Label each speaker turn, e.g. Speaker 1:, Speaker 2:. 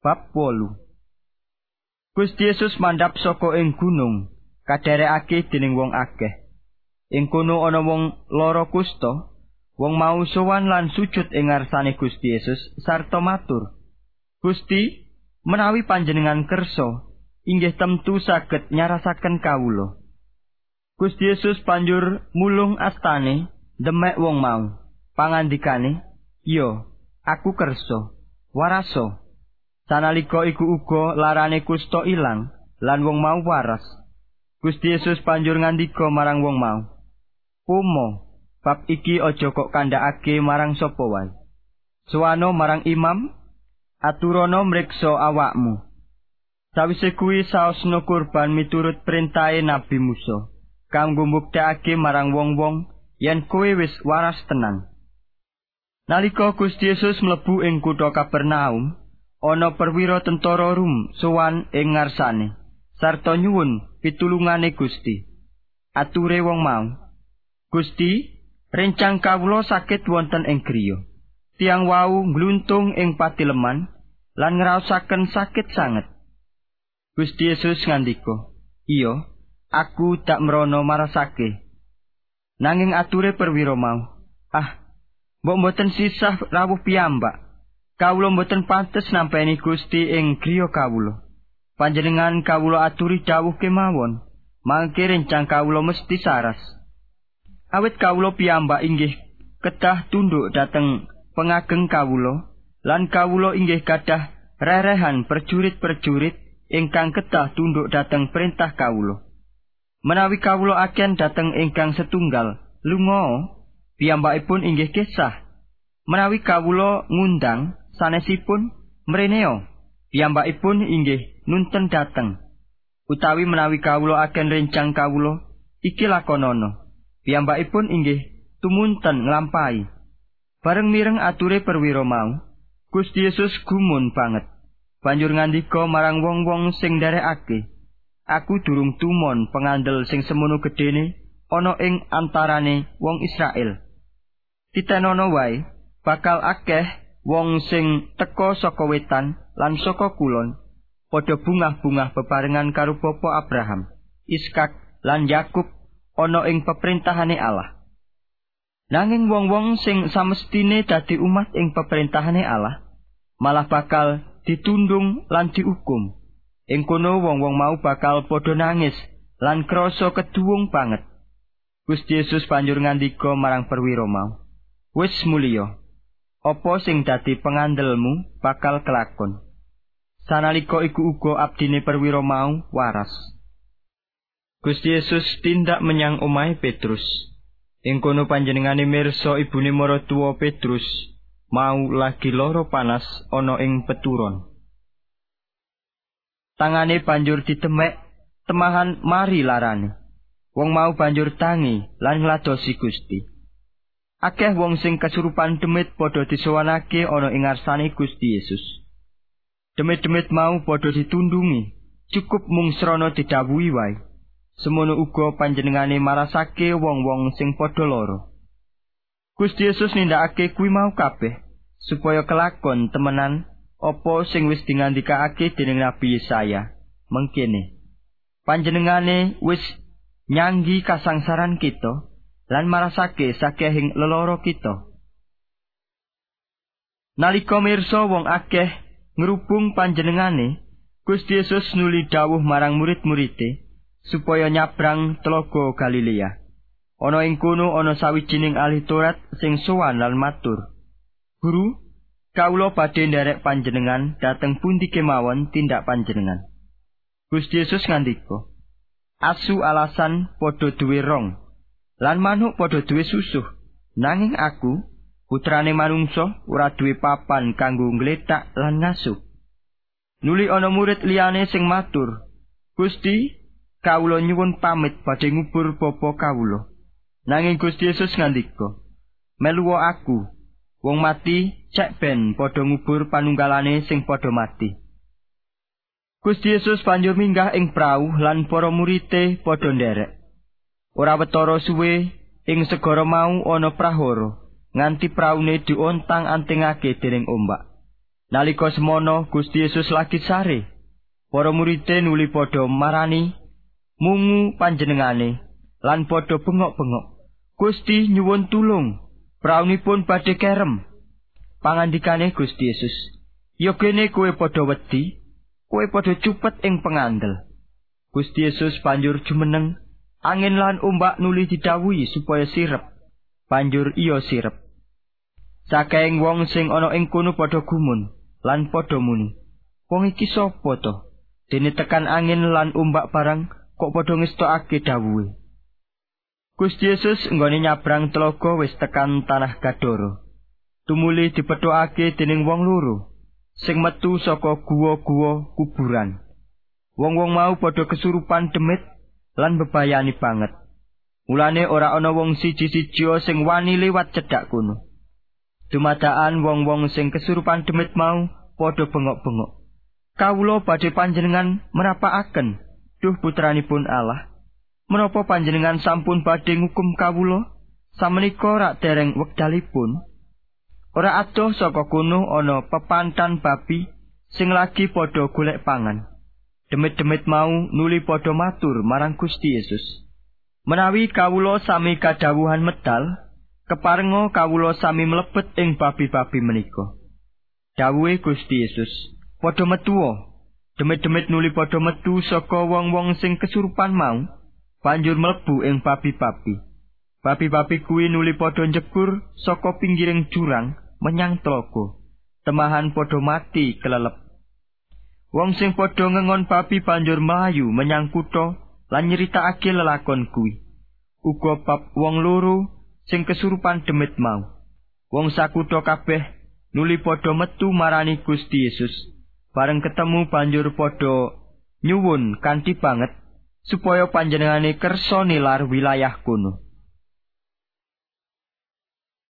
Speaker 1: Bab 8. Gusti Yesus mandhap saka ing gunung, kadherekake dening wong akeh. Ing kono ana wong lara kusta. Wong mau sowan lan sujud ing ngarsane Gusti Yesus sarta matur, "Gusti, menawi panjenengan kersa, inggih temtu saged nyarasaken kawula." Gusti Yesus banjur mulung astane demek wong mau. Pangandikane, "Yo, aku kersa, warasa." Sanalika iku uga larane kusta ilang lan wong mau waras. Gusti Yesus banjur ngandika marang wong mau, "Pomo, bab iki aja kok kandhakake marang sapa wae. Suwano marang imam, aturana mriksa awakmu." Sawise kuwi saosna kurban miturut perintahe Nabi Musa, kanggo mbuktekake marang wong-wong yen kowe wis waras tenan. Nalika Gusti Yesus mlebu ing kutha Kapernaum, ana perwira tentara Rum sowan ing ngarsane sarta nyuwun pitulungane Gusti. Ature wong mau, "Gusti, rencang kawula sakit wonten ing griya. Tiang wau ngluntung ing patileman lan ngraosaken sakit sanget." Gusti Yesus ngandika, "Iya, aku dak mrana marasake." Nanging ature perwira mau, mbok mboten sisah rawuh piyambak. Kawula mboten pantes nampeni Gusti ing griya kawula. Panjenengan kawula aturi dawuh kemawon, mangke rencang kawula mesti saras. Awit kawula piyambak inggih kedah tunduk dhateng pengageng kawula, lan kawula inggih gadah rerehan perjurit-perjurit ingkang kedah tunduk dhateng perintah kawula. Menawi kawula aken dhateng ingkang setunggal lunga, piyambakipun inggih kesah. Menawi kawula ngundang sanesipun mreneo, piyambakipun inggih nunten dhateng. Utawi menawi kawula aken rencang kawula iki lakonana, piyambakipun inggih tumunten nglampahi. Bareng mireng ature perwira mau, Gusti Yesus gumun banget. Banjur ngandika marang wong-wong sing nderekake, "Aku durung tumon pengandel sing semono gedene ana ing antarane wong Israel. Titenono wae bakal akeh wong sing teka saka wetan lan saka kulon, padha bungah-bungah bebarengan karo Bapa Abraham, Iskak lan Yakub ana ing peperintahane Allah. Nanging wong-wong sing samestine dadi umat ing peperintahane Allah malah bakal ditundung lan diukum. Ing kono wong-wong mau bakal padha nangis lan krasa keduwung banget." Gusti Yesus banjur ngandika marang perwira mau, "Wis mulya, apa sing dadi pengandelmu bakal kelakon." Sanalika iku uga abdine perwira mau waras. Gusti Yesus tindak menyang omahe Petrus. Ing kono panjenengane mirsa ibune maratuwa Petrus mau lagi lara panas ana ing peturon. Tangane banjur ditemek, temahan mari larane. Wong mau banjur tangi lan ngladosi Gusti. Akeh wong sing kesurupan demit padha disowanake ana ing ngarsane Gusti Yesus. Demit-demit mau padha ditundungi, cukup mung srana didhawuhi wae. Semono uga panjenengane marasake wong-wong sing padha lara. Gusti Yesus nindakake kuwi mau kabeh supaya kelakon temenan apa sing wis dingandikake dening Nabi Yesaya. Mengkene, panjenengane wis nyanggi kasangsaran kita lan marasake sakehing lelara kita. Nalika mirsa wong akeh ngrubung panjenengane, Gusti Yesus nuli dawuh marang murid-muride supaya nyabrang Tlaga Galilea. Ana ing kono ana sawijining ahli Taurat sing sowan lan matur, "Guru, kawula badhe nderek panjenengan dhateng pundi kemawon tindak panjenengan." Gusti Yesus ngandika, "Asu alasan padha duwe rong, lan manuk padha duwe susuh, nanging aku, putrane manungsa, ora duwe papan kanggo ngletak lan ngasuh." Nuli ana murid liyane sing matur, "Gusti, kawula nyuwun pamit badhe ngubur bapa kawula." Nanging Gusti Yesus ngandika, "Meluwa aku, wong mati cek ben padha ngubur panunggalane sing padha mati." Gusti Yesus banjur minggah ing prau lan para murite padha nderek. Ora wetara suwe ing segara mau ana prahara, nganti praune diontang-antingake dening ombak. Nalika semono Gusti Yesus lagi sare, para murid-e nuli padha marani mungu panjenengane lan padha bengok-bengok. Gusti nyuwun tulung, praunipun badhe kerem. Pangandikane Gusti Yesus, "Ya kene kowe padha wedi, kowe padha cupet ing pengandel." Gusti Yesus banjur jumeneng, angin lan ombak nuli didhawuhi supaya sirep. Banjur iya sirep. Saking wong sing ana ing kono padha gumun lan padha muni, "Wong iki sapa to? Dene tekan angin lan ombak barang kok padha ngestokake dawuhe." Gusti Yesus nggone nyabrang telaga wis tekan tanah Gadara. Tumuli dipethokake dening wong loro sing metu saka guwa-guwa kuburan. Wong-wong mau padha kesurupan demit lan bebayani banget. Mulane ora ana wong siji-siji sing wani liwat cedhak kono. Dumadakan wong-wong sing kesurupan demit mau padha bengok-bengok. "Kawula badhe panjenengan merapakaken, duh putranipun Allah. Menapa panjenengan sampun badhe ngukum kawula samenika rak dereng wekdalipun?" Ora adoh saka kono ana pepantan babi sing lagi padha golek pangan. Demit-demit mau nuli padha matur marang Gusti Yesus, "Menawi kawula sami kadhawuhan medal, keparenga kawula sami mlebet ing babi-babi menika." Dawuhe Gusti Yesus, "Padha metu." Demit-demit nuli padha metu saka wong-wong sing kesurupan mau, banjur mlebu ing babi-babi. Babi-babi kuwi nuli padha njegur saka pinggiring jurang menyang tlaga. Temahan padha mati kelelep. Wong sing padha ngengon babi banjur mlayu menyang kutha lan nyeritakake lelakon kuwi. Uga bab wong loro sing kesurupan demit mau. Wong sakutha kabeh nuli padha metu marani Gusti Yesus. Bareng ketemu banjur padha nyuwun kanthi banget supaya panjenengane kersa nilar wilayah kono.